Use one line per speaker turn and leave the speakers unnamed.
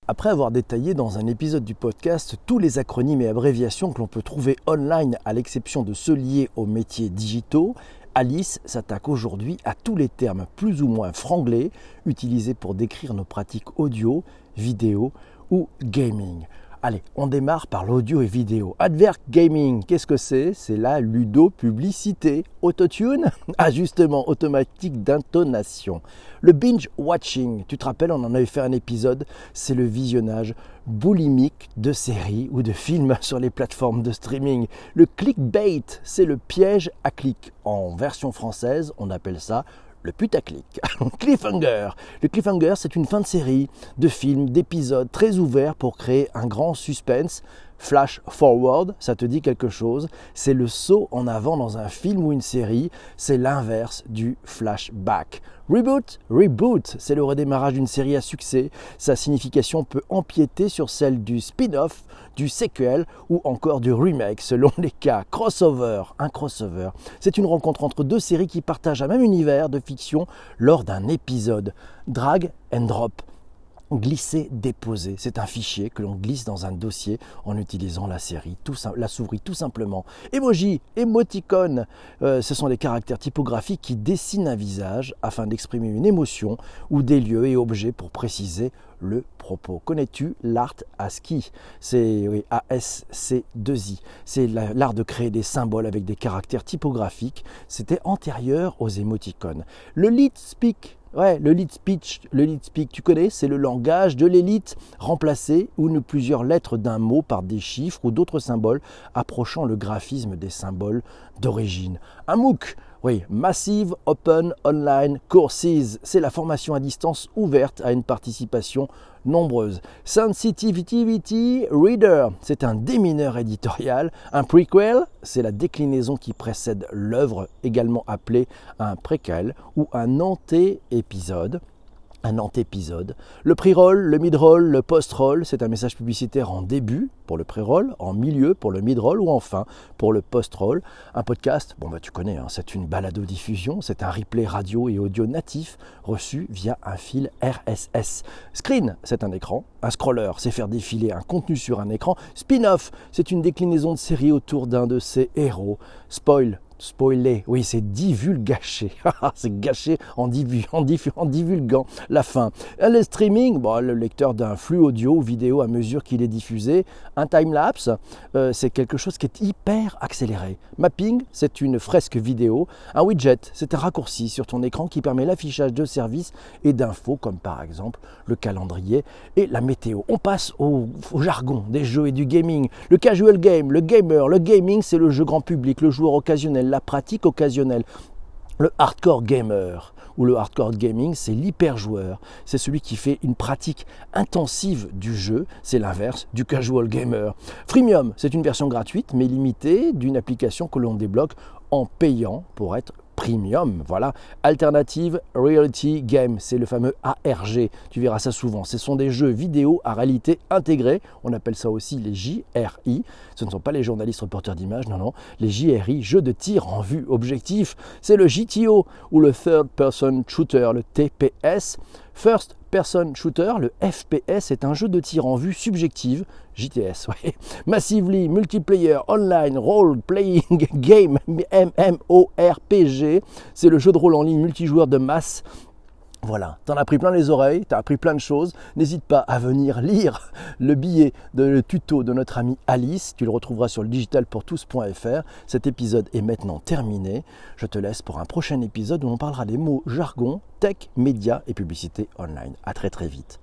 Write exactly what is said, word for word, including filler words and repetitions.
Après avoir détaillé dans un épisode du podcast tous les acronymes et abréviations que l'on peut trouver online à l'exception de ceux liés aux métiers digitaux, Alice s'attaque aujourd'hui à tous les termes plus ou moins franglais utilisés pour décrire nos pratiques audio, vidéo ou gaming. Allez, on démarre par l'audio et vidéo. Advert gaming, qu'est-ce que c'est? C'est la ludo-publicité. Autotune, ajustement automatique d'intonation. Le binge-watching, tu te rappelles, on en avait fait un épisode, c'est le visionnage boulimique de séries ou de films sur les plateformes de streaming. Le clickbait, c'est le piège à clic. En version française, on appelle ça le putaclic. Cliffhanger. Le cliffhanger, c'est une fin de série, de film, d'épisode très ouvert pour créer un grand suspense. Flash forward, ça te dit quelque chose? C'est le saut en avant dans un film ou une série. C'est l'inverse du flashback. Reboot, reboot, c'est le redémarrage d'une série à succès. Sa signification peut empiéter sur celle du spin-off, du sequel ou encore du remake selon les cas. Crossover, un crossover, c'est une rencontre entre deux séries qui partagent un même univers de fiction lors d'un épisode. Drag and drop. Glisser, déposer, c'est un fichier que l'on glisse dans un dossier en utilisant la série, tout, la souris tout simplement. Emoji, émoticône, euh, ce sont des caractères typographiques qui dessinent un visage afin d'exprimer une émotion ou des lieux et objets pour préciser le propos. Connais-tu l'art ASCII? C'est oui, A S C deux I. C'est l'art de créer des symboles avec des caractères typographiques. C'était antérieur aux émoticônes. Le lead speak. Ouais, le lead speech, le lead speak, tu connais, c'est le langage de l'élite, remplacer une ou plusieurs lettres d'un mot par des chiffres ou d'autres symboles approchant le graphisme des symboles d'origine. Un MOOC, oui, Massive Open Online Courses, c'est la formation à distance ouverte à une participation nombreuse. Sensitivity Reader, c'est un démineur éditorial. Un prequel, c'est la déclinaison qui précède l'œuvre, également appelée un préquel ou un anté-épisode. Un antépisode. Le pre-roll, le mid-roll, le post-roll, c'est un message publicitaire en début pour le pré-roll, en milieu pour le mid-roll ou en fin pour le post-roll. Un podcast, bon bah tu connais, hein, c'est une balado-diffusion, c'est un replay radio et audio natif reçu via un fil R S S. Screen, c'est un écran. Un scroller, c'est faire défiler un contenu sur un écran. Spin-off, c'est une déclinaison de série autour d'un de ses héros. Spoil, spoiler, oui, c'est divulgacher. C'est gâché en, divu, en, divu, en divulguant la fin. Le streaming, bon, le lecteur d'un flux audio ou vidéo à mesure qu'il est diffusé. Un time-lapse, euh, c'est quelque chose qui est hyper accéléré. Mapping, c'est une fresque vidéo. Un widget, c'est un raccourci sur ton écran qui permet l'affichage de services et d'infos, comme par exemple le calendrier et la météo. On passe au, au jargon des jeux et du gaming. Le casual game, le gamer, le gaming, c'est le jeu grand public, le joueur occasionnel, la pratique occasionnelle. Le hardcore gamer ou le hardcore gaming, c'est l'hyper-joueur. C'est celui qui fait une pratique intensive du jeu. C'est l'inverse du casual gamer. Freemium, c'est une version gratuite mais limitée d'une application que l'on débloque en payant pour être premium. Voilà. Alternative Reality Game, c'est le fameux A R G. Tu verras ça souvent. Ce sont des jeux vidéo à réalité intégrée. On appelle ça aussi les J R I. Ce ne sont pas les journalistes reporters d'images, non, non. Les J R I, jeux de tir en vue objectif. C'est le J T O ou le Third Person Shooter, le T P S. First Person Shooter, le F P S, est un jeu de tir en vue subjective, J T S, ouais. Massively Multiplayer Online Role Playing Game, M M O R P G, c'est le jeu de rôle en ligne multijoueur de masse. Voilà, t'en as pris plein les oreilles, t'as appris plein de choses. N'hésite pas à venir lire le billet de le tuto de notre amie Alice. Tu le retrouveras sur le digital pour tous point f r. Cet épisode est maintenant terminé. Je te laisse pour un prochain épisode où on parlera des mots jargon, tech, médias et publicité online. À très très vite.